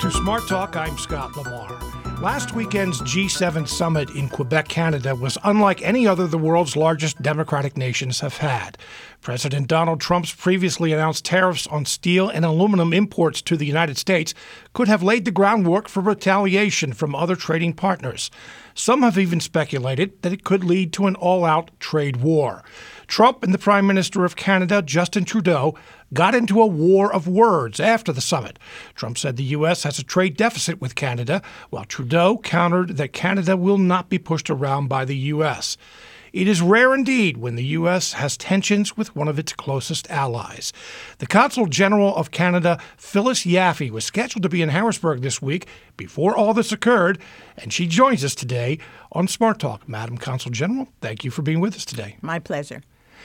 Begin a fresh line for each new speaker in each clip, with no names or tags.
to Smart Talk. I'm Scott Lamar. Last weekend's G7 summit in Quebec, Canada was unlike any other the world's largest democratic nations have had. President Donald Trump's previously announced tariffs on steel and aluminum imports to the United States could have laid the groundwork for retaliation from other trading partners. Some have even speculated that it could lead to an all-out trade war. Trump and the Prime Minister of Canada, Justin Trudeau, got into a war of words after the summit. Trump said the U.S. has a trade deficit with Canada, while Trudeau countered that Canada will not be pushed around by the U.S. It is rare indeed when the U.S. has tensions with one of its closest allies. The Consul General of Canada, Phyllis Yaffe, was scheduled to be in Harrisburg this week before all this occurred, and she joins us today on Smart Talk. Madam Consul General, thank you for being with us today.
My pleasure.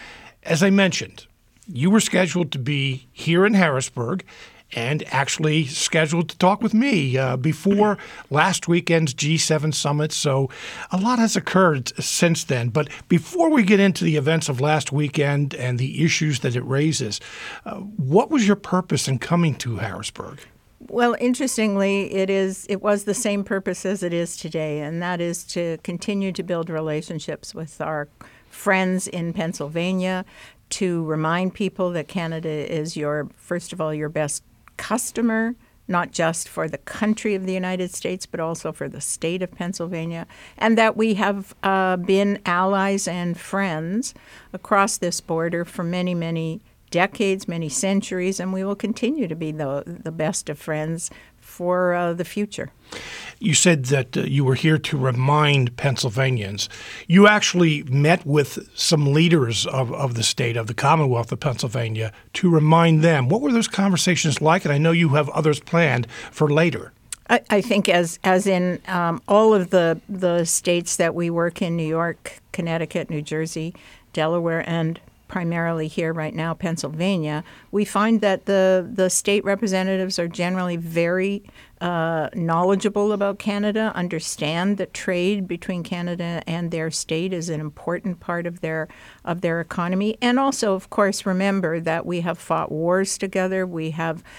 As I mentioned, you were scheduled to be here in Harrisburg and actually scheduled to talk with me before last weekend's G7 summit. So a lot has occurred since then. But before we get into the events of last weekend and the issues that it raises, what was your purpose in coming to Harrisburg?
Well, interestingly, it was the same purpose as it is today, and that is to continue to build relationships with our friends in Pennsylvania, to remind people that Canada is first of all, your best customer, not just for the country of the United States, but also for the state of Pennsylvania, and that we have been allies and friends across this border for many, many decades, many centuries, and we will continue to be the best of friends for the future.
You said that you were here to remind Pennsylvanians. You actually met with some leaders of the state, of the Commonwealth of Pennsylvania, to remind them. What were those conversations like? And I know you have others planned for later.
I think as in all of the states that we work in, New York, Connecticut, New Jersey, Delaware, and primarily here right now, Pennsylvania, we find that the state representatives are generally very knowledgeable about Canada, understand that trade between Canada and their state is an important part of their economy, and also, of course, remember that we have fought wars together. We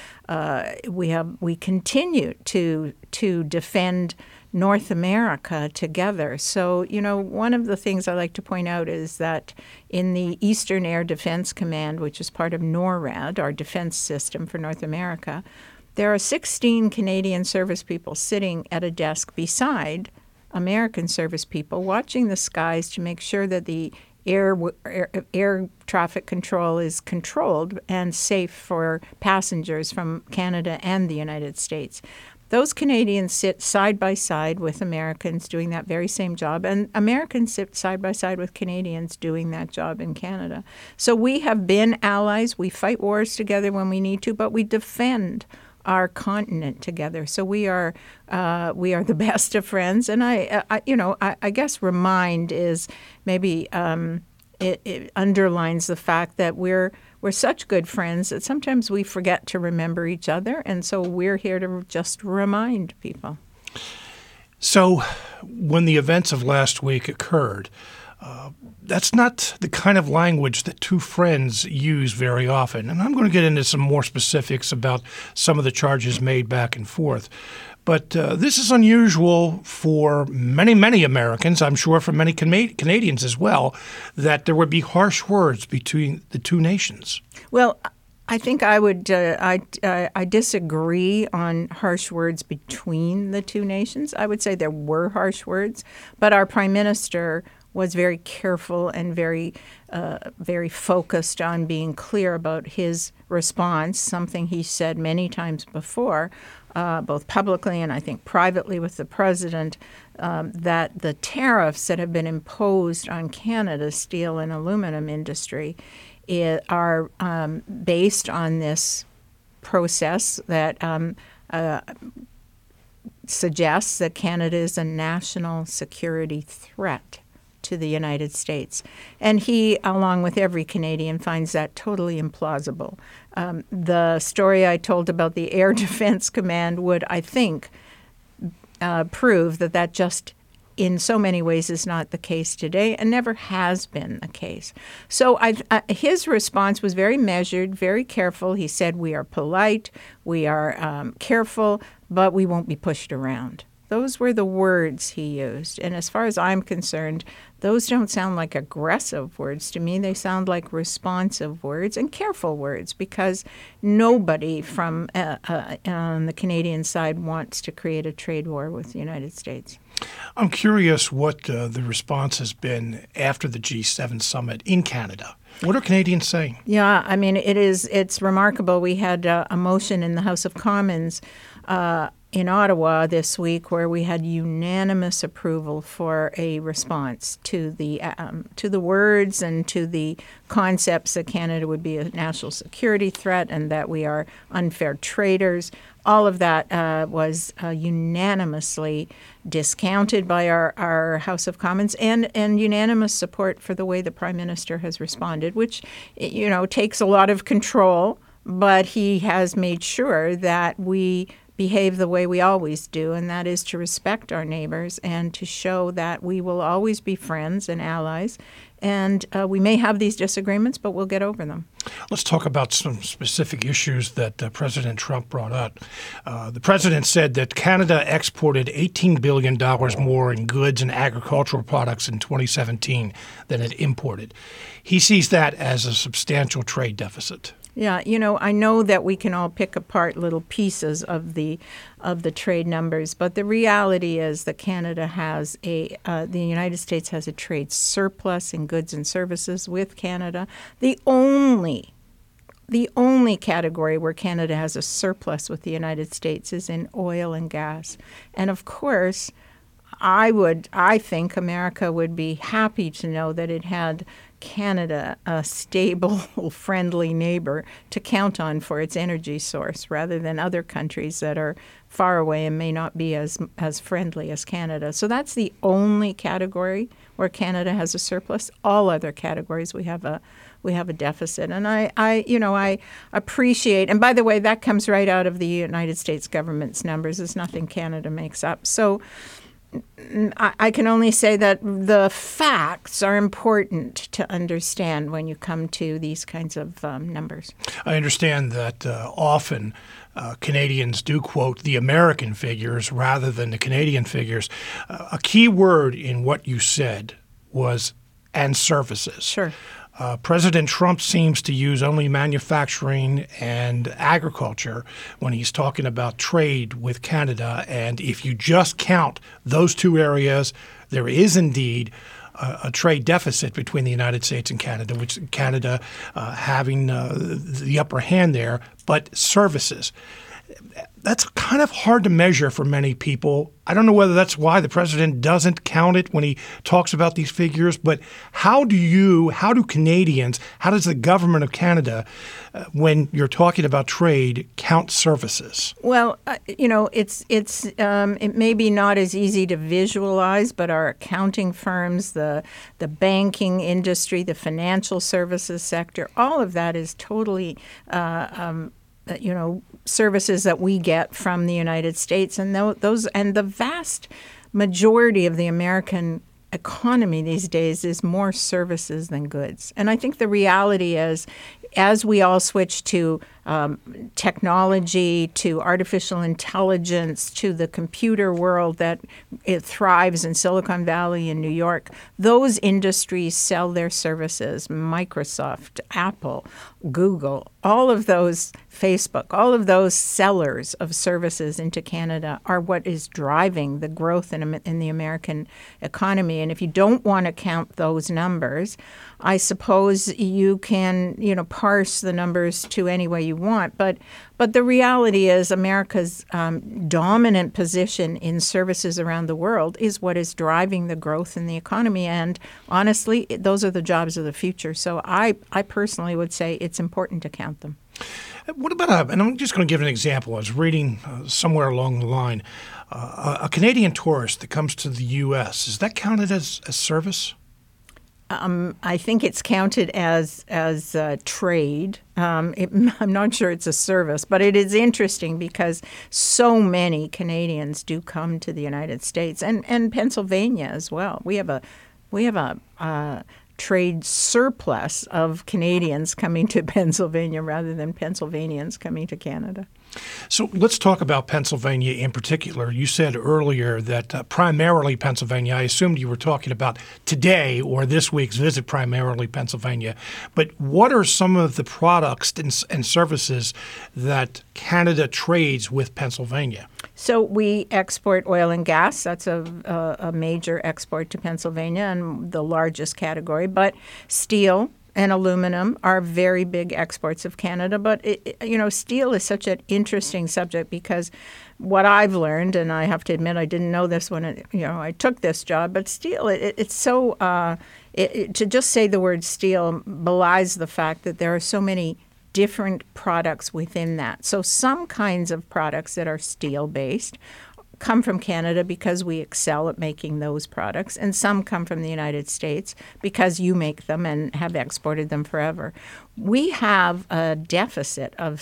continue to defend North America together. So, one of the things I like to point out is that in the Eastern Air Defense Command, which is part of NORAD, our defense system for North America, there are 16 Canadian service people sitting at a desk beside American service people, watching the skies to make sure that the air traffic control is controlled and safe for passengers from Canada and the United States. Those Canadians sit side by side with Americans doing that very same job, and Americans sit side by side with Canadians doing that job in Canada. So we have been allies. We fight wars together when we need to, but we defend our continent together. So we are the best of friends. And I guess remind is maybe it underlines the fact that we're such good friends that sometimes we forget to remember each other, and so we're here to just remind people.
So when the events of last week occurred, that's not the kind of language that two friends use very often. And I'm going to get into some more specifics about some of the charges made back and forth. But this is unusual for many, many Americans, I'm sure for many Canadians as well, that there would be harsh words between the two nations.
Well, I think I would I disagree on harsh words between the two nations. I would say there were harsh words, but our Prime Minister was very careful and very focused on being clear about his response, something he said many times before, both publicly and I think privately with the president, that the tariffs that have been imposed on Canada's steel and aluminum industry are based on this process that suggests that Canada is a national security threat to the United States. And he, along with every Canadian, finds that totally implausible. The story I told about the Air Defense Command would, I think, prove that just in so many ways is not the case today and never has been the case. So his response was very measured, very careful. He said, we are polite, we are careful, but we won't be pushed around. Those were the words he used. And as far as I'm concerned, those don't sound like aggressive words to me. They sound like responsive words and careful words, because nobody from on the Canadian side wants to create a trade war with the United States.
I'm curious what the response has been after the G7 summit in Canada. What are Canadians saying?
Yeah, I mean, it's remarkable. We had a motion in the House of Commons in Ottawa this week where we had unanimous approval for a response to the words and to the concepts that Canada would be a national security threat and that we are unfair traders. All of that was unanimously discounted by our House of Commons, and unanimous support for the way the Prime Minister has responded, which, takes a lot of control, but he has made sure that we behave the way we always do, and that is to respect our neighbors and to show that we will always be friends and allies. And we may have these disagreements, but we'll get over them.
Let's talk about some specific issues that President Trump brought up. The president said that Canada exported $18 billion more in goods and agricultural products in 2017 than it imported. He sees that as a substantial trade deficit.
Yeah, I know that we can all pick apart little pieces of the trade numbers, but the reality is that Canada has the United States has a trade surplus in goods and services with Canada. The only category where Canada has a surplus with the United States is in oil and gas. And of course, I think America would be happy to know that it had Canada, a stable, friendly neighbor to count on for its energy source, rather than other countries that are far away and may not be as friendly as Canada. So that's the only category where Canada has a surplus. All other categories we have a deficit. And I appreciate, and by the way, that comes right out of the United States government's numbers. It's nothing Canada makes up. So I can only say that the facts are important to understand when you come to these kinds of numbers.
I understand that often Canadians do quote the American figures rather than the Canadian figures. A key word in what you said was "and services."
Sure.
President Trump seems to use only manufacturing and agriculture when he's talking about trade with Canada. And if you just count those two areas, there is indeed a trade deficit between the United States and Canada, which Canada having the upper hand there. But services, that's kind of hard to measure for many people. I don't know whether that's why the president doesn't count it when he talks about these figures, but how do Canadians, how does the government of Canada, when you're talking about trade, count services?
Well, it may be not as easy to visualize, but our accounting firms, the banking industry, the financial services sector, all of that is totally services that we get from the United States, and those and the vast majority of the American economy these days is more services than goods. And I think the reality is, as we all switch to technology, to artificial intelligence, to the computer world that it thrives in Silicon Valley and New York, those industries sell their services. Microsoft, Apple, Google, all of those, Facebook, all of those sellers of services into Canada are what is driving the growth in the American economy. And if you don't want to count those numbers, I suppose you can, parse the numbers to any way you want. But the reality is America's dominant position in services around the world is what is driving the growth in the economy. And honestly, those are the jobs of the future. So I personally would say it's important to count them.
What about, and I'm just going to give an example. I was reading somewhere along the line, a Canadian tourist that comes to the U.S., is that counted as service?
I think it's counted as trade. I'm not sure it's a service, but it is interesting because so many Canadians do come to the United States and Pennsylvania as well. We have a trade surplus of Canadians coming to Pennsylvania rather than Pennsylvanians coming to Canada.
So let's talk about Pennsylvania in particular. You said earlier that primarily Pennsylvania. I assumed you were talking about today or this week's visit, primarily Pennsylvania. But what are some of the products and services that Canada trades with Pennsylvania?
So we export oil and gas. That's a major export to Pennsylvania and the largest category. But steel and aluminum are very big exports of Canada. But, steel is such an interesting subject because what I've learned, and I have to admit I didn't know this when I took this job, but steel, it's so to just say the word steel belies the fact that there are so many different products within that. So some kinds of products that are steel-based come from Canada because we excel at making those products, and some come from the United States because you make them and have exported them forever. We have a deficit of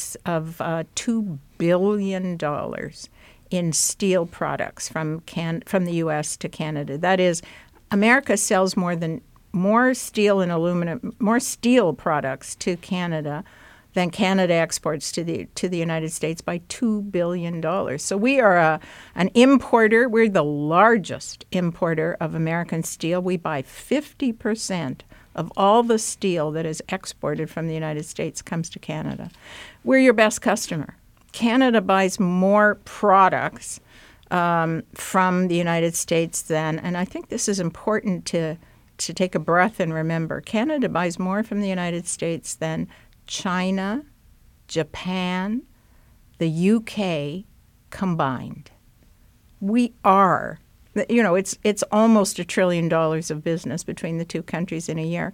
$2 billion in steel products from the U.S. to Canada. That is, America sells more steel and aluminum, more steel products to Canada than Canada exports to the United States by $2 billion. So we are an importer. We're the largest importer of American steel. We buy 50% of all the steel that is exported from the United States comes to Canada. We're your best customer. Canada buys more products from the United States than, and I think this is important to take a breath and remember, Canada buys more from the United States than China, Japan, the UK combined. We are, it's almost $1 trillion of business between the two countries in a year.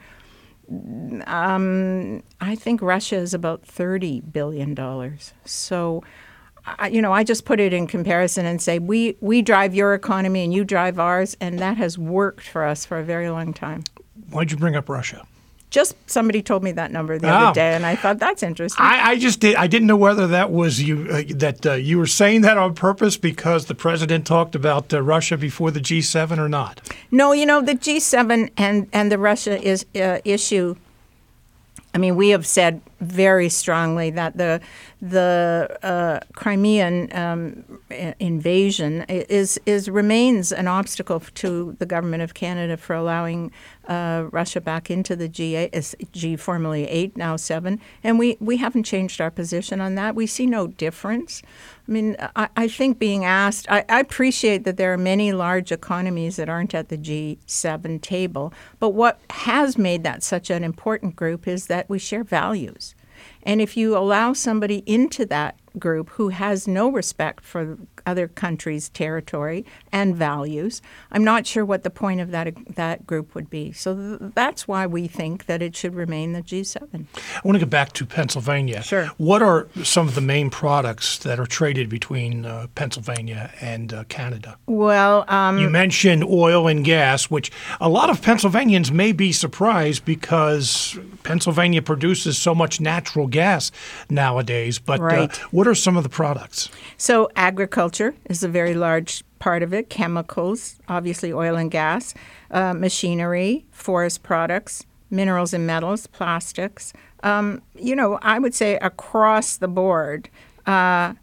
I think Russia is about $30 billion. So, I just put it in comparison and say we drive your economy and you drive ours, and that has worked for us for a very long time.
Why'd you bring up Russia?
Just somebody told me that number the other day, and I thought that's interesting.
I didn't know whether that was you you were saying that on purpose because the president talked about Russia before the G7 or not.
No, the G7 and the Russia issue. I mean, we have said very strongly that the Crimean invasion remains an obstacle to the government of Canada for allowing Russia back into the G, formerly 8, now 7, and we haven't changed our position on that. We see no difference. I mean, I think being asked, I appreciate that there are many large economies that aren't at the G7 table, but what has made that such an important group is that we share values. And if you allow somebody into that group who has no respect for other countries' territory and values, I'm not sure what the point of that group would be. So that's why we think that it should remain the G7.
I want to get back to Pennsylvania.
Sure.
What are some of the main products that are traded between Pennsylvania and Canada?
Well,
you mentioned oil and gas, which a lot of Pennsylvanians may be surprised because Pennsylvania produces so much natural gas nowadays. But
right.
What are some of the products?
So agriculture is a very large part of it. Chemicals, obviously oil and gas, machinery, forest products, minerals and metals, plastics. I would say across the board, those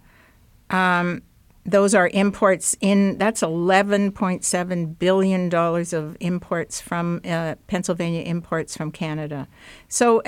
are imports that's $11.7 billion of imports from Pennsylvania imports from Canada. So,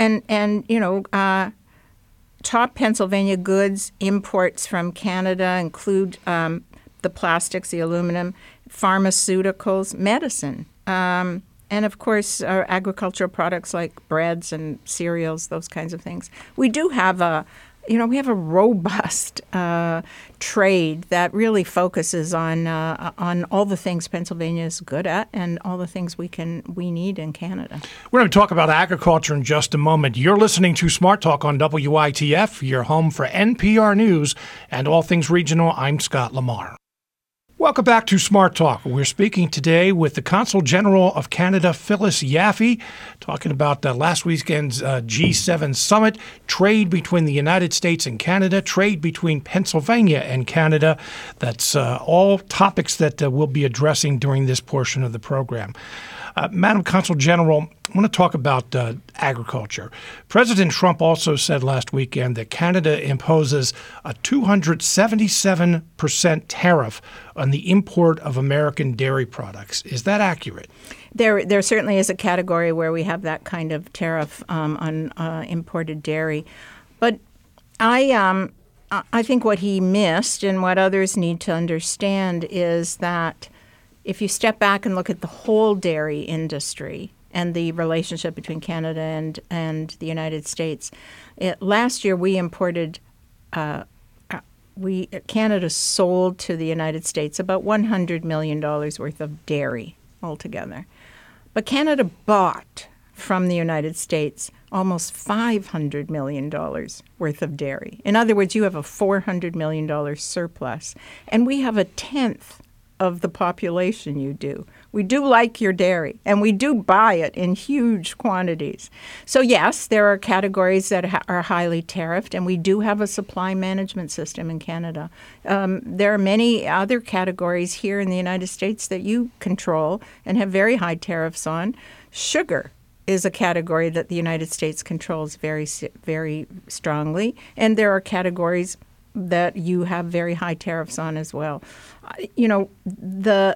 top Pennsylvania goods imports from Canada include the plastics, the aluminum, pharmaceuticals, medicine, and of course agricultural products like breads and cereals, those kinds of things. We do have a robust trade that really focuses on all the things Pennsylvania is good at and all the things we need in Canada.
We're going to talk about agriculture in just a moment. You're listening to Smart Talk on WITF, your home for NPR News and all things regional. I'm Scott Lamar. Welcome back to Smart Talk. We're speaking today with the Consul General of Canada, Phyllis Yaffe, talking about last weekend's G7 summit, trade between the United States and Canada, trade between Pennsylvania and Canada. That's all topics that we'll be addressing during this portion of the program. Madam Consul General, I want to talk about agriculture. President Trump also said last weekend that Canada imposes a 277% tariff on the import of American dairy products. Is that accurate?
There certainly is a category where we have that kind of tariff on imported dairy. But I think what he missed and what others need to understand is that if you step back and look at the whole dairy industry and the relationship between Canada and the United States, last year we imported, Canada sold to the United States about $100 million worth of dairy altogether. But Canada bought from the United States almost $500 million worth of dairy. In other words, you have a $400 million surplus, and we have a tenth of the population you do. We do like your dairy, and we do buy it in huge quantities. So yes, there are categories that are highly tariffed, and we do have a supply management system in Canada. There are many other categories here in the United States that you control and have very high tariffs on. Sugar is a category that the United States controls very, very strongly, and there are categories that you have very high tariffs on as well. You know, the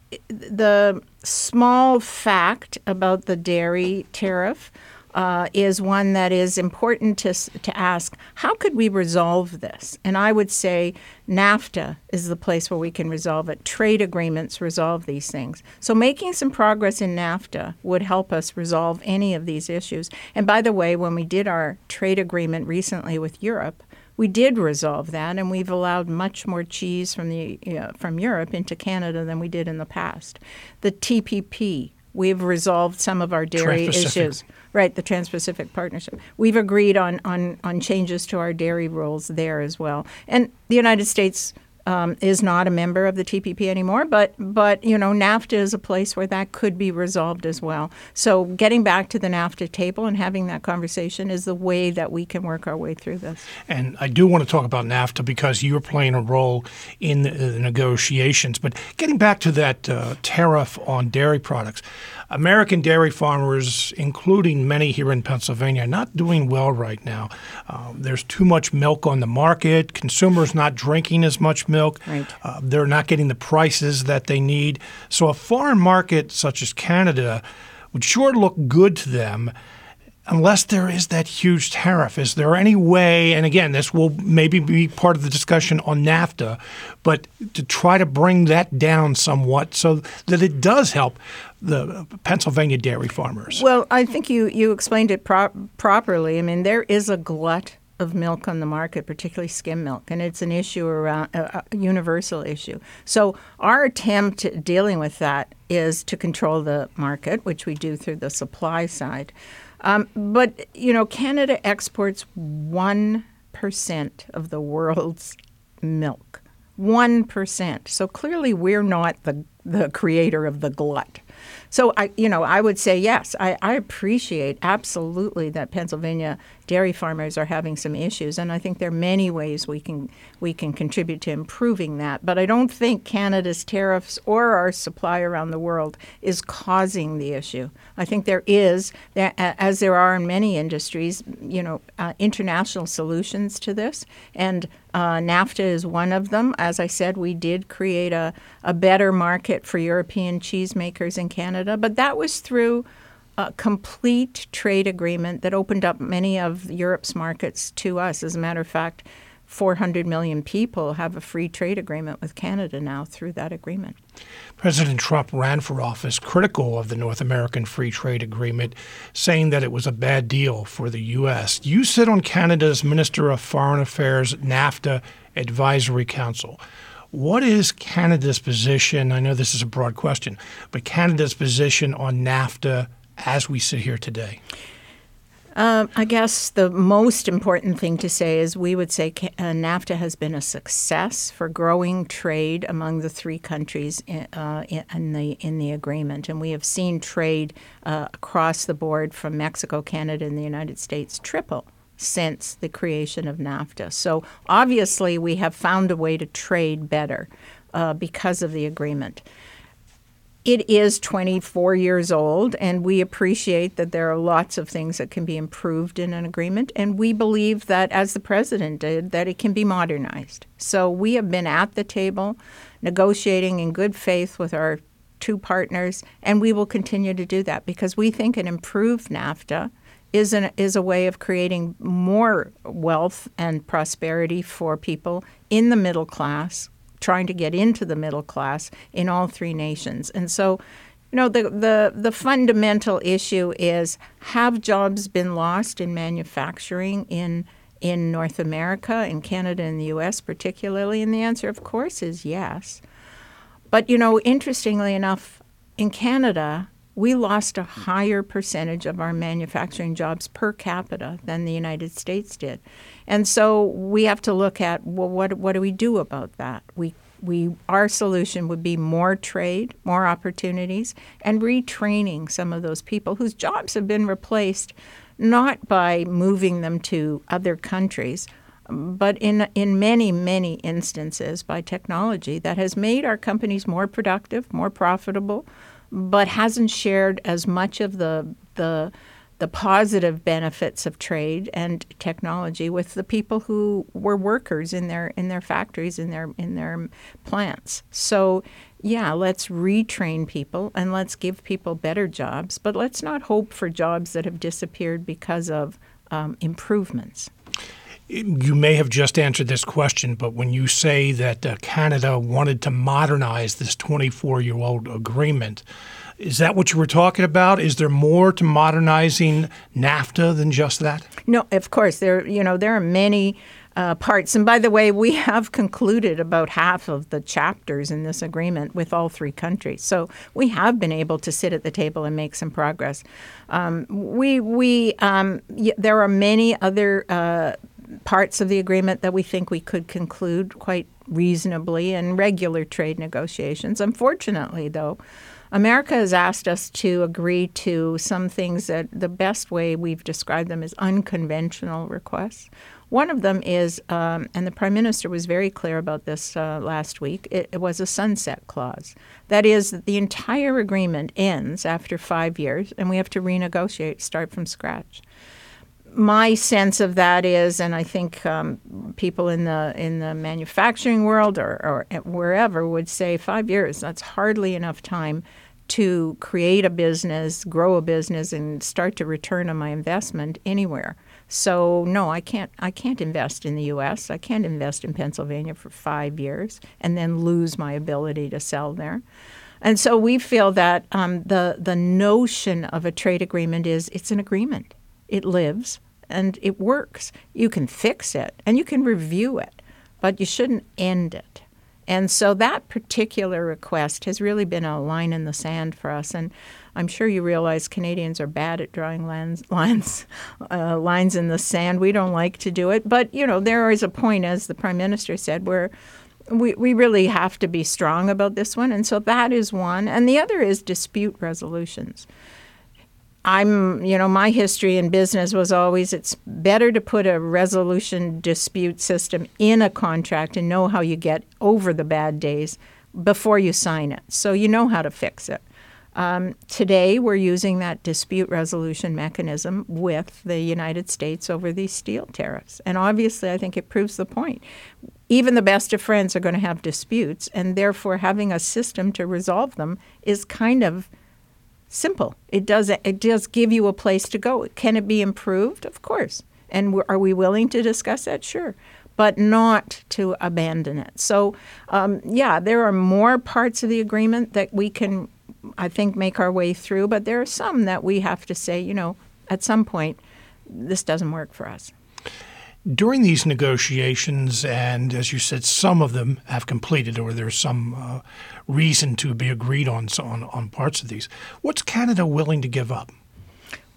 small fact about the dairy tariff is one that is important to ask, how could we resolve this? And I would say NAFTA is the place where we can resolve it. Trade agreements resolve these things. So making some progress in NAFTA would help us resolve any of these issues. And by the way, when we did our trade agreement recently with Europe, we did resolve that, and we've allowed much more cheese from Europe into Canada than we did in the past. The TPP, we've resolved some of our dairy issues. Right, the Trans-Pacific Partnership. We've agreed on changes to our dairy rules there as well. And the United States is not a member of the TPP anymore, but you know, NAFTA is a place where that could be resolved as well. So getting back to the NAFTA table and having that conversation is the way that we can work our way through this.
And I do want to talk about NAFTA because you're playing a role in the negotiations. But getting back to that tariff on dairy products, American dairy farmers, including many here in Pennsylvania, are not doing well right now. There's too much milk on the market. Consumers not drinking as much milk.
Right.
They're not getting the prices that they need. So a foreign market such as Canada would sure look good to them unless there is that huge tariff. Is there any way, and again, this will maybe be part of the discussion on NAFTA, but to try to bring that down somewhat so that it does help the Pennsylvania dairy farmers?
Well, I think you explained it properly. I mean, there is a glut of milk on the market, particularly skim milk, and it's an issue around a universal issue. So our attempt at dealing with that is to control the market, which we do through the supply side. But, you know, Canada exports 1% of the world's milk. 1%. So clearly we're not the creator of the glut. So, I would say, yes, I appreciate absolutely that Pennsylvania dairy farmers are having some issues, and I think there are many ways we can contribute to improving that. But I don't think Canada's tariffs or our supply around the world is causing the issue. I think there is, as there are in many industries, international solutions to this, and NAFTA is one of them. As I said, we did create a better market for European cheesemakers in Canada, but that was through a complete trade agreement that opened up many of Europe's markets to us. As a matter of fact, 400 million people have a free trade agreement with Canada now through that agreement.
President Trump ran for office critical of the North American Free Trade Agreement, saying that it was a bad deal for the U.S. You sit on Canada's Minister of Foreign Affairs NAFTA Advisory Council. What is Canada's position? I know this is a broad question, but Canada's position on NAFTA as we sit here today?
I guess the most important thing to say is we would say NAFTA has been a success for growing trade among the three countries in the agreement. And we have seen trade across the board from Mexico, Canada, and the United States triple since the creation of NAFTA. So obviously we have found a way to trade better because of the agreement. It is 24 years old, and we appreciate that there are lots of things that can be improved in an agreement, and we believe that, as the president did, that it can be modernized. So we have been at the table negotiating in good faith with our two partners, and we will continue to do that because we think an improved NAFTA is a way of creating more wealth and prosperity for people in the middle class, trying to get into the middle class in all three nations. And so, the fundamental issue is, have jobs been lost in manufacturing in North America, in Canada and the U.S. particularly? And the answer, of course, is yes. But, interestingly enough, in Canada, we lost a higher percentage of our manufacturing jobs per capita than the United States did. And so we have to look at, well, what do we do about that? Our solution would be more trade, more opportunities, and retraining some of those people whose jobs have been replaced not by moving them to other countries, but in many, many instances by technology that has made our companies more productive, more profitable, but hasn't shared as much of the positive benefits of trade and technology with the people who were workers in their factories, in their plants. So, yeah, let's retrain people and let's give people better jobs, but let's not hope for jobs that have disappeared because of improvements.
You may have just answered this question, but when you say that Canada wanted to modernize this 24-year-old agreement, is that what you were talking about? Is there more to modernizing NAFTA than just that?
No, of course. There are many parts. And by the way, we have concluded about half of the chapters in this agreement with all three countries. So we have been able to sit at the table and make some progress. There are many other parts of the agreement that we think we could conclude quite reasonably in regular trade negotiations. Unfortunately, though, America has asked us to agree to some things that the best way we've described them is unconventional requests. One of them is, and the Prime Minister was very clear about this last week, it was a sunset clause. That is, that the entire agreement ends after 5 years, and we have to renegotiate, start from scratch. My sense of that is, and I think people in the manufacturing world or wherever would say 5 years, that's hardly enough time to create a business, grow a business, and start to return on my investment anywhere. So no, I can't invest in the U.S. I can't invest in Pennsylvania for 5 years and then lose my ability to sell there. And so we feel that the notion of a trade agreement is it's an agreement. It lives and it works. You can fix it and you can review it, but you shouldn't end it. And so that particular request has really been a line in the sand for us. And I'm sure you realize Canadians are bad at drawing lines in the sand. We don't like to do it. But, there is a point, as the Prime Minister said, where we really have to be strong about this one. And so that is one. And the other is dispute resolutions. My history in business was always it's better to put a resolution dispute system in a contract and know how you get over the bad days before you sign it. So you know how to fix it. Today, we're using that dispute resolution mechanism with the United States over these steel tariffs. And obviously, I think it proves the point. Even the best of friends are going to have disputes, and therefore having a system to resolve them is kind of simple. It does give you a place to go. Can it be improved? Of course. And are we willing to discuss that? Sure. But not to abandon it. So, there are more parts of the agreement that we can, I think, make our way through. But there are some that we have to say, at some point, this doesn't work for us.
During these negotiations, and as you said, some of them have completed or there's some reason to be agreed on parts of these, what's Canada willing to give up?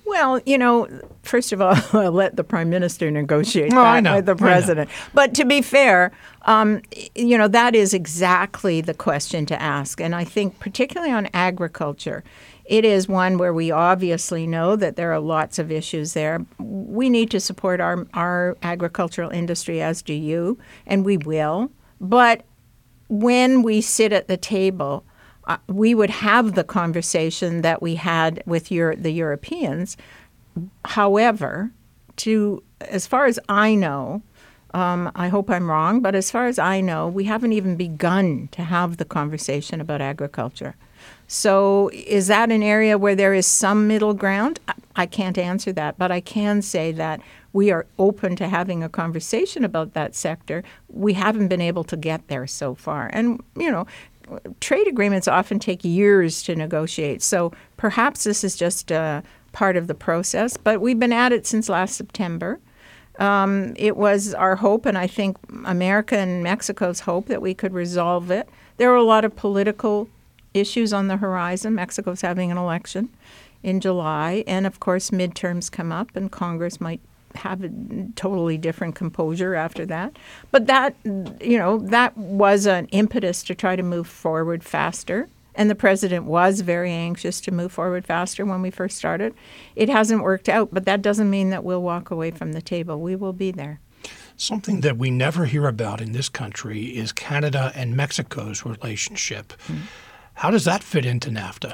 Well, first of all, I'll let the Prime Minister negotiate
I
that
know,
with the President. But to be fair, that is exactly the question to ask. And I think particularly on agriculture, it is one where we obviously know that there are lots of issues there. We need to support our agricultural industry, as do you, and we will. But when we sit at the table, we would have the conversation that we had with the Europeans. However, as far as I know, I hope I'm wrong, but as far as I know, we haven't even begun to have the conversation about agriculture. So is that an area where there is some middle ground? I can't answer that, but I can say that we are open to having a conversation about that sector. We haven't been able to get there so far. And, trade agreements often take years to negotiate. So perhaps this is just part of the process. But we've been at it since last September. It was our hope, and I think America and Mexico's hope, that we could resolve it. There are a lot of political issues on the horizon. Mexico's having an election in July. And, of course, midterms come up, and Congress might have a totally different composure after that. But that was an impetus to try to move forward faster. And the president was very anxious to move forward faster when we first started. It hasn't worked out, but that doesn't mean that we'll walk away from the table. We will be there.
Something that we never hear about in this country is Canada and Mexico's relationship. Mm-hmm. How does that fit into NAFTA?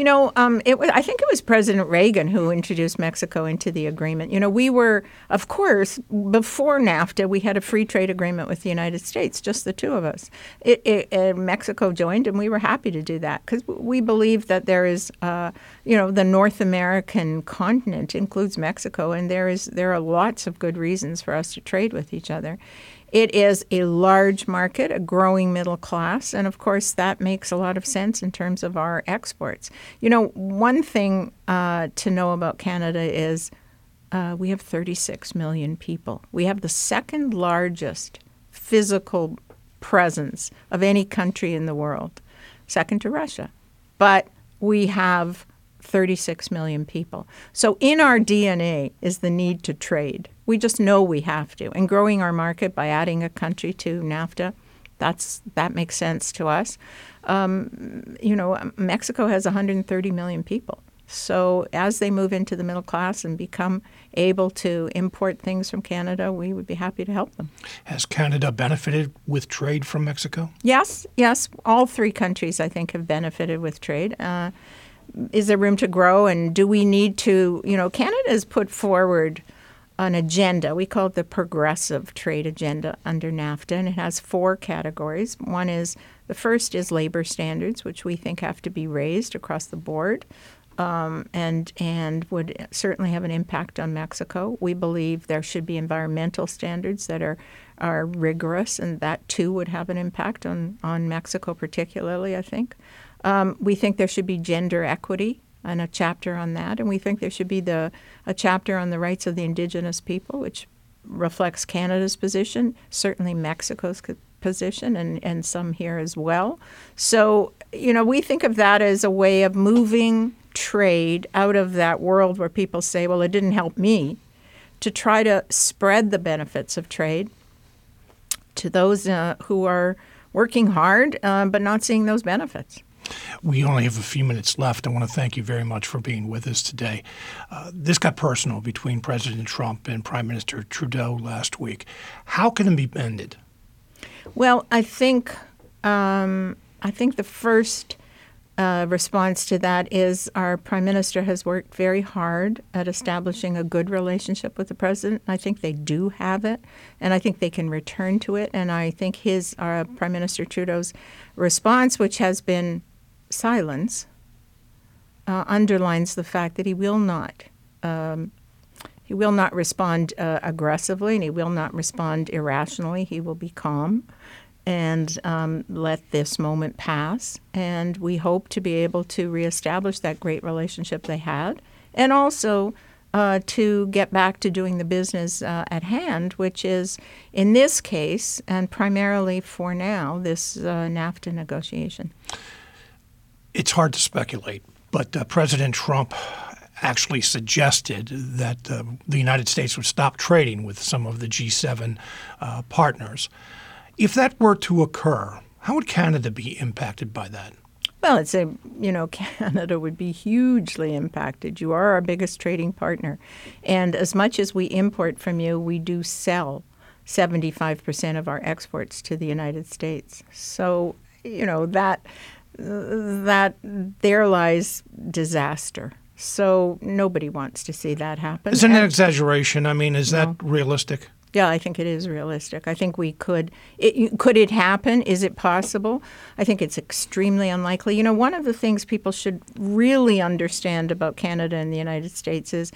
I think it was President Reagan who introduced Mexico into the agreement. We were, of course, before NAFTA, we had a free trade agreement with the United States, just the two of us. Mexico joined, and we were happy to do that because we believe that there is, the North American continent includes Mexico, and there are lots of good reasons for us to trade with each other. It is a large market, a growing middle class, and of course that makes a lot of sense in terms of our exports. One thing to know about Canada is we have 36 million people. We have the second largest physical presence of any country in the world, second to Russia. But we have 36 million people. So in our DNA is the need to trade. We just know we have to. And growing our market by adding a country to NAFTA, that makes sense to us. Mexico has 130 million people. So as they move into the middle class and become able to import things from Canada, we would be happy to help them.
Has Canada benefited with trade from Mexico?
Yes. All three countries, I think, have benefited with trade. Is there room to grow, and do we need to, Canada has put forward an agenda. We call it the Progressive Trade Agenda under NAFTA, and it has 4 categories. The first is labor standards, which we think have to be raised across the board, and would certainly have an impact on Mexico. We believe there should be environmental standards that are rigorous, and that too would have an impact on Mexico particularly, I think. We think there should be gender equity and a chapter on that, and we think there should be a chapter on the rights of the Indigenous people, which reflects Canada's position, certainly Mexico's position, and some here as well. So, we think of that as a way of moving trade out of that world where people say, well, it didn't help me, to try to spread the benefits of trade to those who are working hard but not seeing those benefits.
We only have a few minutes left. I want to thank you very much for being with us today. This got personal between President Trump and Prime Minister Trudeau last week. How can it be ended?
Well, I think the first response to that is our Prime Minister has worked very hard at establishing a good relationship with the President. I think they do have it, and I think they can return to it. And I think Prime Minister Trudeau's response, which has been silence, underlines the fact that he will not respond aggressively, and he will not respond irrationally. He will be calm and let this moment pass. And we hope to be able to reestablish that great relationship they had, and also to get back to doing the business at hand, which is, in this case, and primarily for now, this NAFTA negotiation.
It's hard to speculate, but President Trump actually suggested that the United States would stop trading with some of the G7 partners. If that were to occur, how would Canada be impacted by that?
Well, Canada would be hugely impacted. You are our biggest trading partner. And as much as we import from you, we do sell 75% of our exports to the United States. So, that there lies disaster. So nobody wants to see that happen.
Isn't an exaggeration? I mean, is that realistic?
Yeah, I think it is realistic. I think we could. Could it happen? Is it possible? I think it's extremely unlikely. One of the things people should really understand about Canada and the United States is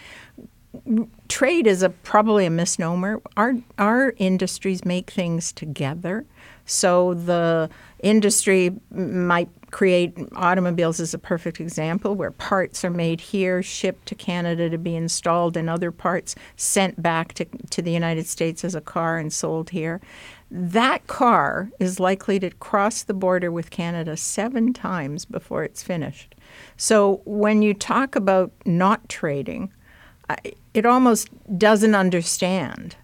trade is probably a misnomer. Our industries make things together. So the industry might create automobiles is a perfect example where parts are made here, shipped to Canada to be installed in other parts, sent back to the United States as a car and sold here. That car is likely to cross the border with Canada 7 times before it's finished. So when you talk about not trading, it almost doesn't understand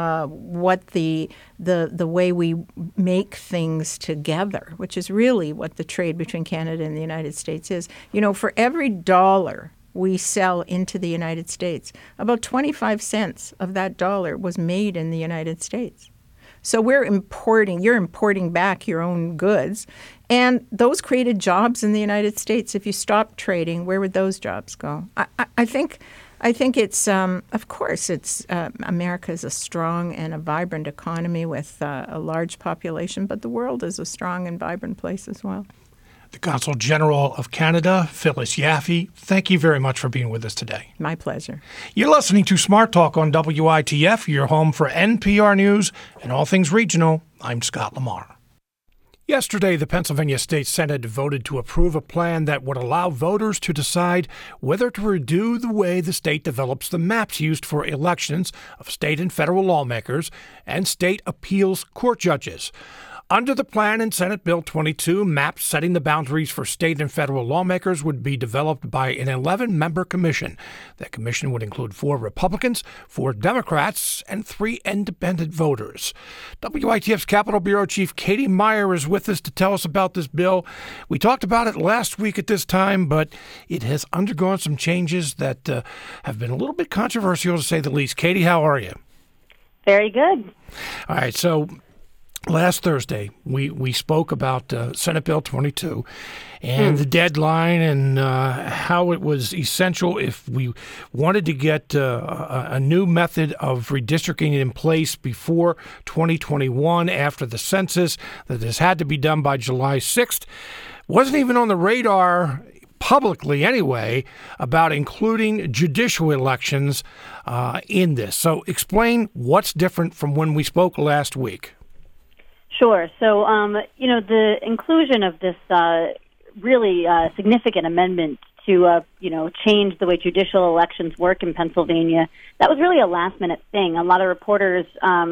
what the way we make things together, which is really what the trade between Canada and the United States is. For every dollar we sell into the United States, about 25 cents of that dollar was made in the United States. So you're importing back your own goods, and those created jobs in the United States. If you stopped trading, where would those jobs go? I think it's, of course, America is a strong and a vibrant economy with a large population, but the world is a strong and vibrant place as well.
The Consul General of Canada, Phyllis Yaffe, thank you very much for being with us today.
My pleasure.
You're listening to Smart Talk on WITF, your home for NPR News and all things regional. I'm Scott Lamar. Yesterday, the Pennsylvania State Senate voted to approve a plan that would allow voters to decide whether to redo the way the state develops the maps used for elections of state and federal lawmakers and state appeals court judges. Under the plan in Senate Bill 22, maps setting the boundaries for state and federal lawmakers would be developed by an 11-member commission. That commission would include 4 Republicans, 4 Democrats, and 3 independent voters. WITF's Capitol Bureau Chief Katie Meyer is with us to tell us about this bill. We talked about it last week at this time, but it has undergone some changes that have been a little bit controversial, to say the least. Katie, how are you?
Very good.
All right, so last Thursday, we spoke about Senate Bill 22 and the deadline and how it was essential if we wanted to get a new method of redistricting in place before 2021 after the census, that this had to be done by July 6th. Wasn't even on the radar publicly anyway about including judicial elections in this. So explain what's different from when we spoke last week.
Sure. So, the inclusion of this really significant amendment to, change the way judicial elections work in Pennsylvania, that was really a last-minute thing. A lot of reporters,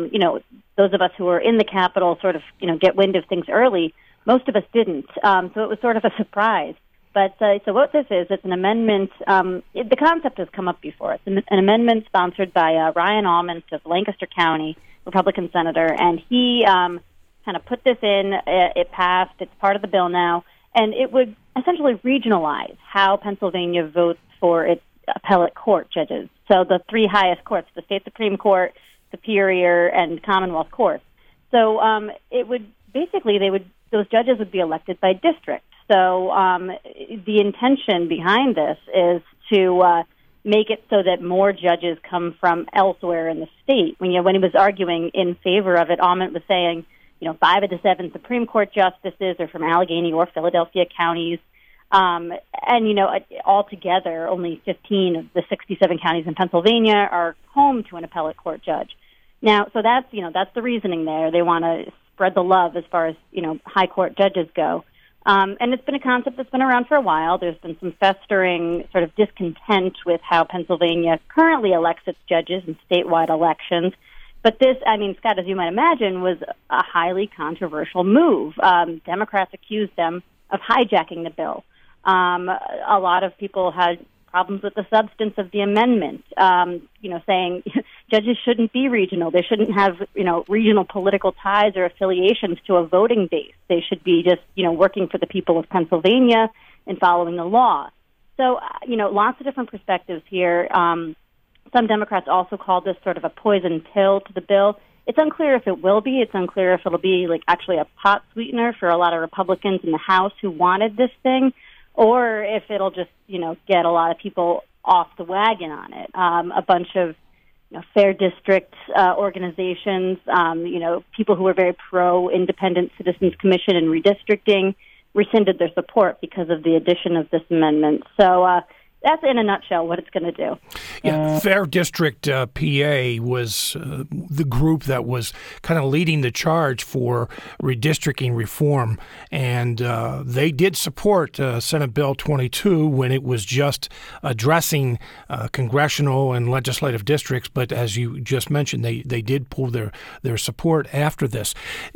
those of us who were in the Capitol sort of, get wind of things early. Most of us didn't. So it was sort of a surprise. But so what this is, it's an amendment. The concept has come up before. It's an amendment sponsored by Ryan Almond of Lancaster County, Republican senator, and he kind of put this in. It passed. It's part of the bill now, and it would essentially regionalize how Pennsylvania votes for its appellate court judges. So the 3 highest courts, the state Supreme Court, Superior, and Commonwealth Court. So it would basically those judges would be elected by district. So the intention behind this is to make it so that more judges come from elsewhere in the state. When he was arguing in favor of it, Almond was saying, 5 of the 7 Supreme Court justices are from Allegheny or Philadelphia counties. Altogether, only 15 of the 67 counties in Pennsylvania are home to an appellate court judge. Now, so that's the reasoning there. They want to spread the love as far as, high court judges go. And it's been a concept that's been around for a while. There's been some festering sort of discontent with how Pennsylvania currently elects its judges in statewide elections. But this, Scott, as you might imagine, was a highly controversial move. Democrats accused them of hijacking the bill. A lot of people had problems with the substance of the amendment, saying judges shouldn't be regional. They shouldn't have, regional political ties or affiliations to a voting base. They should be just, working for the people of Pennsylvania and following the law. So, lots of different perspectives here. Some Democrats also called this sort of a poison pill to the bill. It's unclear if it will be. It's unclear if it'll be actually a pot sweetener for a lot of Republicans in the House who wanted this thing, or if it'll just, get a lot of people off the wagon on it. A bunch of fair district organizations, people who are very pro-Independent Citizens Commission and redistricting rescinded their support because of the addition of this amendment. So that's in a nutshell what it's going to do.
Yeah, Fair District PA was the group that was kind of leading the charge for redistricting reform, and they did support Senate Bill 22 when it was just addressing congressional and legislative districts. But as you just mentioned, they did pull their support after this.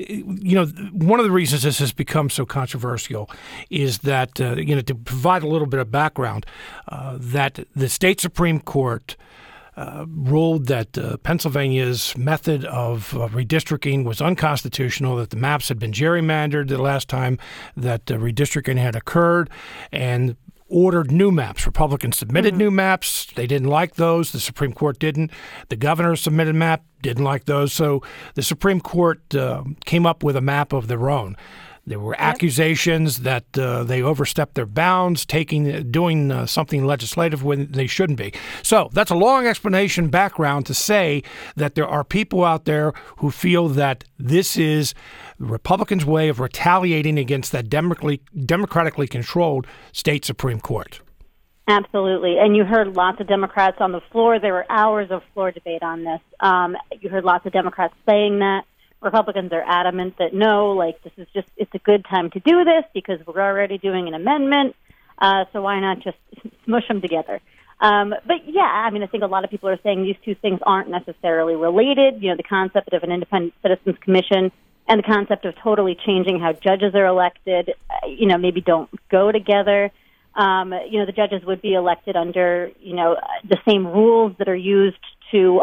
One of the reasons this has become so controversial is that, to provide a little bit of background, that the state Supreme Court ruled that Pennsylvania's method of redistricting was unconstitutional, that the maps had been gerrymandered the last time that redistricting had occurred, and ordered new maps. Republicans submitted new maps. They didn't like those. The Supreme Court didn't. The governor submitted a map, didn't like those. So the Supreme Court came up with a map of their own. There were accusations that they overstepped their bounds, doing something legislative when they shouldn't be. So that's a long explanation background to say that there are people out there who feel that this is the Republicans' way of retaliating against that democratically controlled state Supreme Court.
Absolutely. And you heard lots of Democrats on the floor. There were hours of floor debate on this. You heard lots of Democrats saying that. Republicans are adamant that it's a good time to do this because we're already doing an amendment, so why not just smush them together? But yeah, I think a lot of people are saying these two things aren't necessarily related. The concept of an independent citizens commission and the concept of totally changing how judges are elected, maybe don't go together. The judges would be elected under, the same rules that are used to,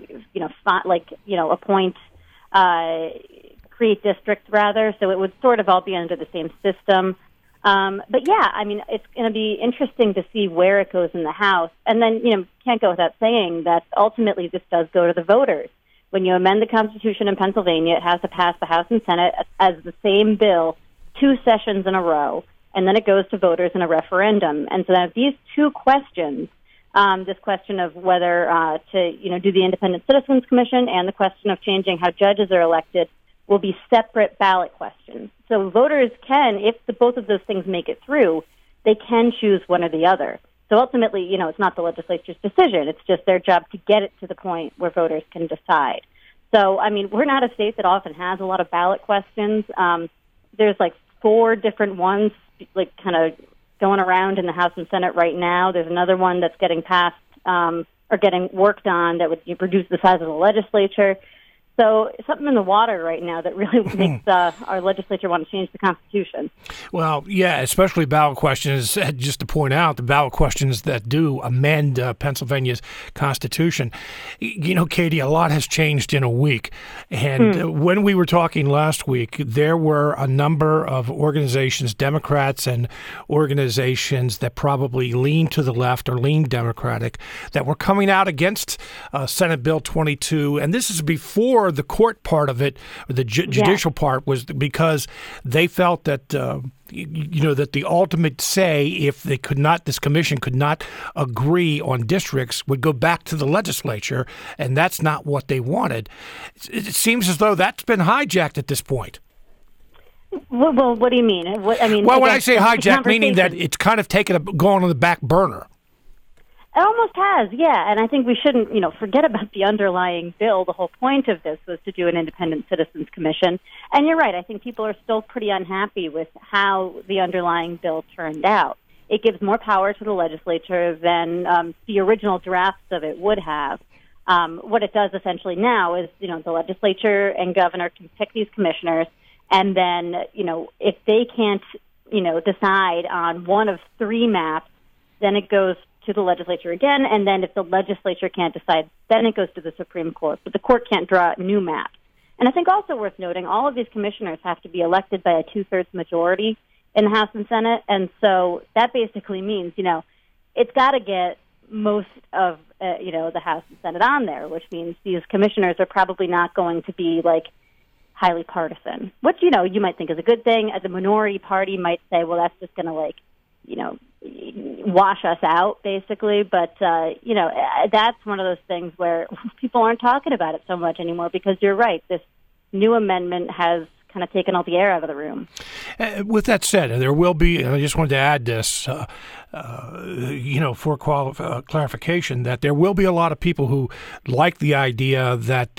appoint create districts rather, so it would sort of all be under the same system. But yeah, it's going to be interesting to see where it goes in the House. And then, can't go without saying that ultimately this does go to the voters. When you amend the Constitution in Pennsylvania, it has to pass the House and Senate as the same bill 2 sessions in a row, and then it goes to voters in a referendum. And so now these two questions, this question of whether to do the Independent Citizens Commission and the question of changing how judges are elected will be separate ballot questions. So voters can, if both of those things make it through, they can choose one or the other. So ultimately, it's not the legislature's decision. It's just their job to get it to the point where voters can decide. So, we're not a state that often has a lot of ballot questions. There's 4 different ones, kind of going around in the House and Senate right now. There's another one that's getting passed or getting worked on that would reduce the size of the legislature. So something in the water right now that really makes our legislature want to change the Constitution. Well,
yeah, especially ballot questions. Just to point out, the ballot questions that do amend Pennsylvania's Constitution. Katie, a lot has changed in a week. And when we were talking last week, there were a number of organizations, Democrats and organizations that probably lean to the left or lean Democratic, that were coming out against Senate Bill 22. And this is before the court part of it, or the judicial part, was because they felt that that the ultimate say, if they could not, this commission could not agree on districts, would go back to the legislature, and that's not what they wanted. It seems as though that's been hijacked at this point.
Well, what do you mean? When
I say hijacked, meaning that it's kind of gone on the back burner.
It almost has, yeah. And I think we shouldn't, forget about the underlying bill. The whole point of this was to do an independent citizens commission. And you're right. I think people are still pretty unhappy with how the underlying bill turned out. It gives more power to the legislature than the original drafts of it would have. What it does essentially now is, the legislature and governor can pick these commissioners. And then, if they can't, decide on one of 3 maps, then it goes to the legislature again, and then if the legislature can't decide, then it goes to the Supreme Court. But the court can't draw new maps. And I think also worth noting, all of these commissioners have to be elected by a 2/3 majority in the House and Senate, and so that basically means, it's got to get most of, the House and Senate on there, which means these commissioners are probably not going to be, highly partisan, which, you might think is a good thing. As a minority party might say, well, that's just going to, wash us out, basically. But, that's one of those things where people aren't talking about it so much anymore because you're right. This new amendment has kind of taken all the air out of the room.
With that said, there will be, I just wanted to add this, for clarification, that there will be a lot of people who like the idea that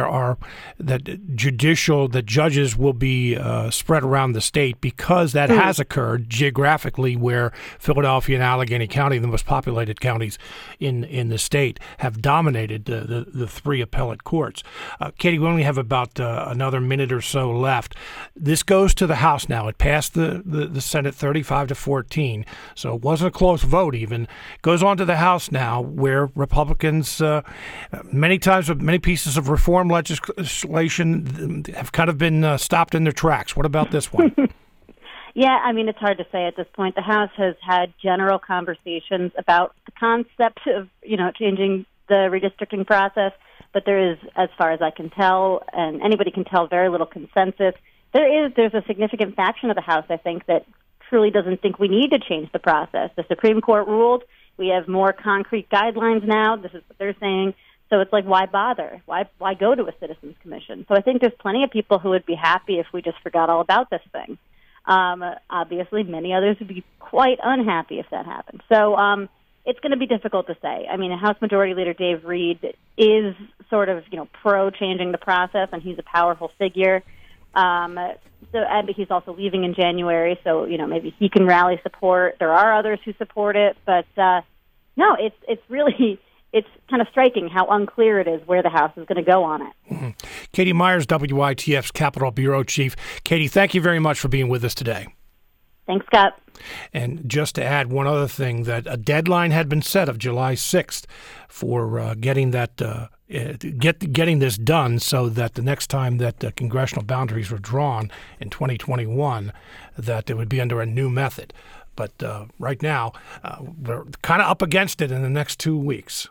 that judges will be spread around the state because that has occurred geographically where Philadelphia and Allegheny County, the most populated counties in the state, have dominated the three appellate courts. Katie, we only have about another minute or so left. This goes to the House now. It passed the Senate 35-14, so it wasn't a close vote even. It goes on to the House now where Republicans, many times with many pieces of reform legislation, have kind of been stopped in their tracks. What about this one?
Yeah, it's hard to say at this point. The House has had general conversations about the concept of, changing the redistricting process, but there is, as far as I can tell, and anybody can tell, very little consensus. There's a significant faction of the House, I think, that truly doesn't think we need to change the process. The Supreme Court ruled. We have more concrete guidelines now. This is what they're saying. So it's why bother? Why go to a citizens commission? So I think there's plenty of people who would be happy if we just forgot all about this thing. Obviously, many others would be quite unhappy if that happened. So it's going to be difficult to say. House Majority Leader Dave Reed is sort of, pro changing the process, and he's a powerful figure. And he's also leaving in January, so maybe he can rally support. There are others who support it, but no, it's really kind of striking how unclear it is where the House is going to go on it.
Mm-hmm. Katie Myers, WITF's Capitol Bureau Chief. Katie, thank you very much for being with us today.
Thanks, Scott.
And just to add one other thing, that a deadline had been set of July 6th for getting that getting this done, so that the next time that congressional boundaries were drawn in 2021, that it would be under a new method. But right now, we're kind of up against it in the next 2 weeks.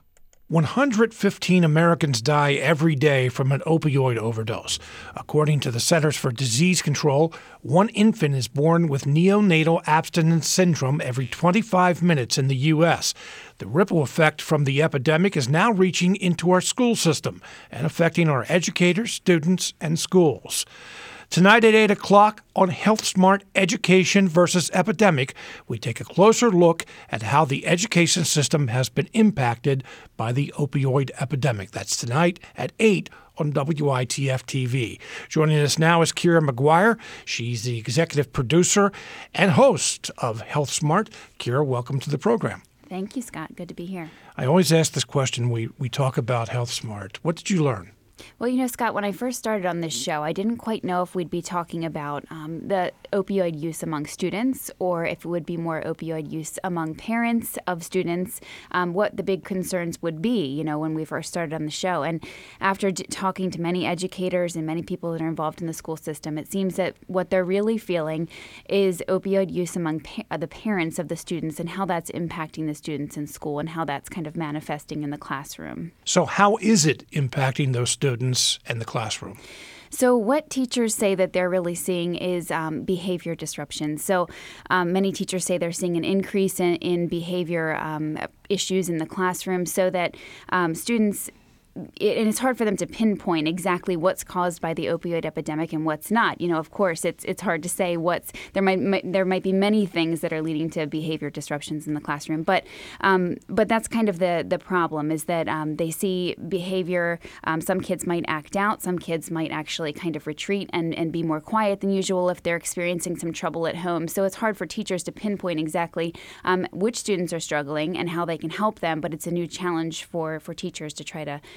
115 Americans die every day from an opioid overdose. According to the Centers for Disease Control, one infant is born with neonatal abstinence syndrome every 25 minutes in the U.S. The ripple effect from the epidemic is now reaching into our school system and affecting our educators, students, and schools. Tonight at 8 o'clock on Health Smart Education versus Epidemic, we take a closer look at how the education system has been impacted by the opioid epidemic. That's tonight at 8 on WITF TV. Joining us now is Kira McGuire. She's the executive producer and host of Health Smart. Kira, welcome to the program.
Thank you, Scott. Good to be here.
I always ask this question. We talk about Health Smart. What did you learn?
Well, Scott, when I first started on this show, I didn't quite know if we'd be talking about the opioid use among students or if it would be more opioid use among parents of students, what the big concerns would be, when we first started on the show. And after talking to many educators and many people that are involved in the school system, it seems that what they're really feeling is opioid use among the parents of the students and how that's impacting the students in school and how that's kind of manifesting in the classroom.
So how is it impacting those students and the classroom?
So what teachers say that they're really seeing is behavior disruption. So many teachers say they're seeing an increase in behavior issues in the classroom so that students and it's hard for them to pinpoint exactly what's caused by the opioid epidemic and what's not. Of course, it's hard to say there might be many things that are leading to behavior disruptions in the classroom. But that's kind of the problem is that they see behavior. Some kids might act out. Some kids might actually kind of retreat and be more quiet than usual if they're experiencing some trouble at home. So it's hard for teachers to pinpoint exactly which students are struggling and how they can help them. But it's a new challenge for teachers to try to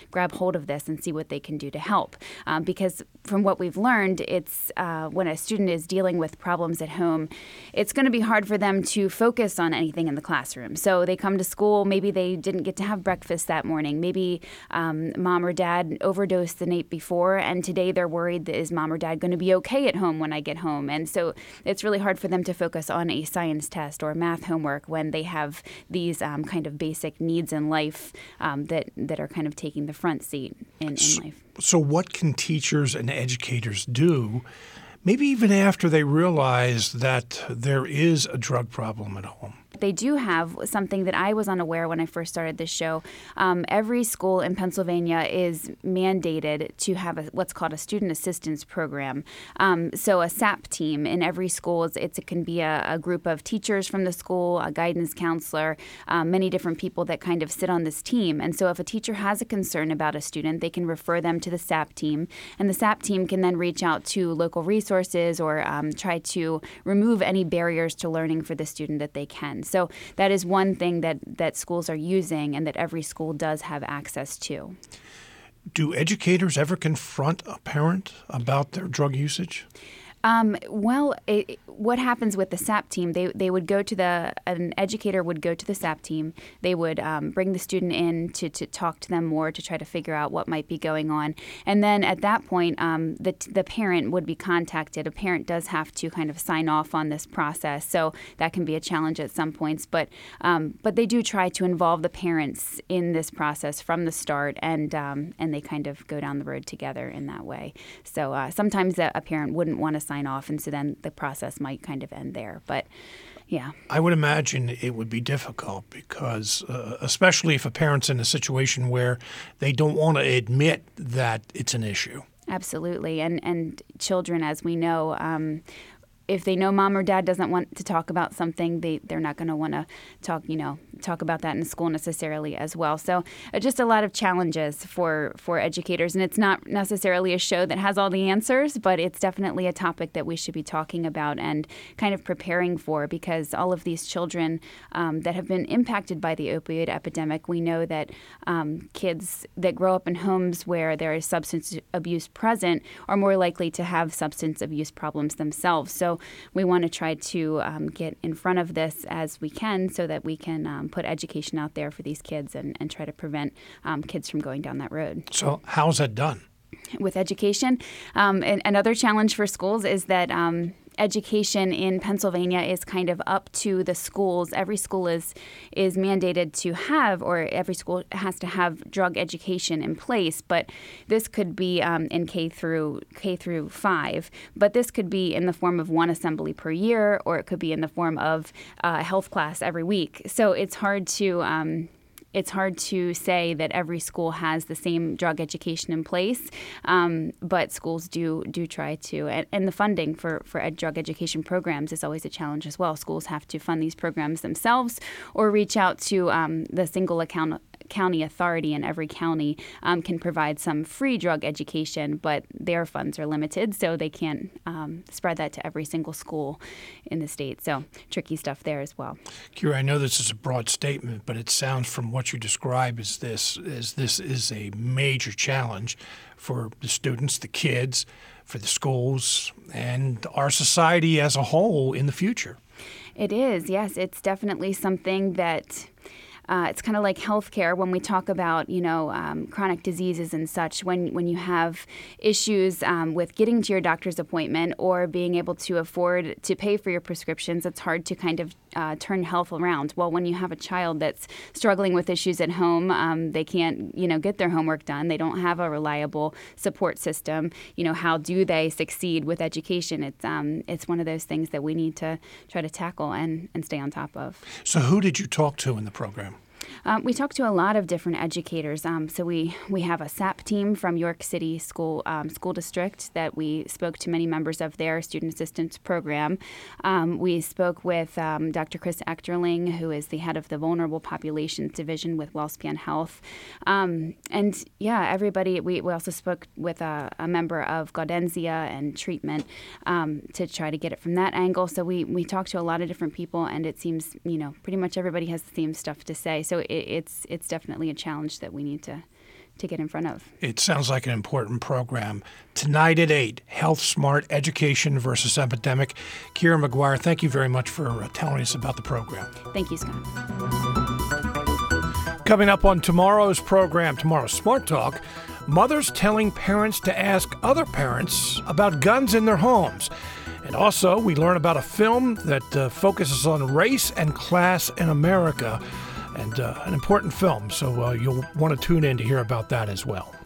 grab hold of this and see what they can do to help. Because from what we've learned, it's when a student is dealing with problems at home, it's going to be hard for them to focus on anything in the classroom. So they come to school, maybe they didn't get to have breakfast that morning. Maybe mom or dad overdosed the night before, and today they're worried that is mom or dad going to be okay at home when I get home. And so it's really hard for them to focus on a science test or math homework when they have these kind of basic needs in life that are kind of taking the front seat in life.
So what can teachers and educators do, maybe even after they realize that there is a drug problem at home?
They do have something that I was unaware when I first started this show. Every school in Pennsylvania is mandated to have what's called a student assistance program. So a SAP team in every school, it can be a group of teachers from the school, a guidance counselor, many different people that kind of sit on this team. And so if a teacher has a concern about a student, they can refer them to the SAP team. And the SAP team can then reach out to local resources or try to remove any barriers to learning for the student that they can. So that is one thing that schools are using and that every school does have access to.
Do educators ever confront a parent about their drug usage?
What happens with the SAP team, they would go to an educator would go to the SAP team. They would bring the student in to talk to them more, to try to figure out what might be going on. And then at that point, the parent would be contacted. A parent does have to kind of sign off on this process. So that can be a challenge at some points. But they do try to involve the parents in this process from the start, and they kind of go down the road together in that way. So sometimes a parent wouldn't want to sign off, and so then the process might kind of end there. But yeah,
I would imagine it would be difficult because especially if a parent's in a situation where they don't want to admit that it's an issue.
Absolutely. And children, as we know, if they know mom or dad doesn't want to talk about something, they're not going to want to talk about that in school necessarily as well. So just a lot of challenges for educators. And it's not necessarily a show that has all the answers, but it's definitely a topic that we should be talking about and kind of preparing for, because all of these children that have been impacted by the opioid epidemic, we know that kids that grow up in homes where there is substance abuse present are more likely to have substance abuse problems themselves. So we want to try to get in front of this as we can so that we can put education out there for these kids and try to prevent kids from going down that road.
So how's that done?
With education, and another challenge for schools is that education in Pennsylvania is kind of up to the schools. Every school is mandated to have, or every school has to have drug education in place. But this could be in K through 5. But this could be in the form of one assembly per year, or it could be in the form of a health class every week. So it's hard to say that every school has the same drug education in place, but schools do try to. And the funding for drug education programs is always a challenge as well. Schools have to fund these programs themselves or reach out to the single county authority, and every county can provide some free drug education, but their funds are limited, so they can't spread that to every single school in the state. So tricky stuff there as well.
Kira, I know this is a broad statement, but it sounds from what you describe as this is a major challenge for the students, the kids, for the schools, and our society as a whole in the future.
It is, yes. It's definitely something that it's kind of like healthcare when we talk about, chronic diseases and such. When you have issues with getting to your doctor's appointment or being able to afford to pay for your prescriptions, it's hard to kind of turn health around. Well, when you have a child that's struggling with issues at home, they can't, get their homework done. They don't have a reliable support system. How do they succeed with education? It's one of those things that we need to try to tackle and stay on top of.
So who did you talk to in the program?
We talked to a lot of different educators. So we have a SAP team from York City School District that we spoke to many members of their student assistance program. We spoke with Dr. Chris Echterling, who is the head of the Vulnerable Populations Division with WellSpan Health. Everybody. We also spoke with a member of Gaudenzia and Treatment to try to get it from that angle. So we talked to a lot of different people, and it seems, pretty much everybody has the same stuff to say. So it's definitely a challenge that we need to to get in front of.
It sounds like an important program. Tonight at 8, Health Smart Education versus Epidemic. Kira McGuire, thank you very much for telling us about the program.
Thank you, Scott.
Coming up on tomorrow's program, tomorrow's Smart Talk, mothers telling parents to ask other parents about guns in their homes. And also, we learn about a film that focuses on race and class in America, and an important film, so you'll want to tune in to hear about that as well.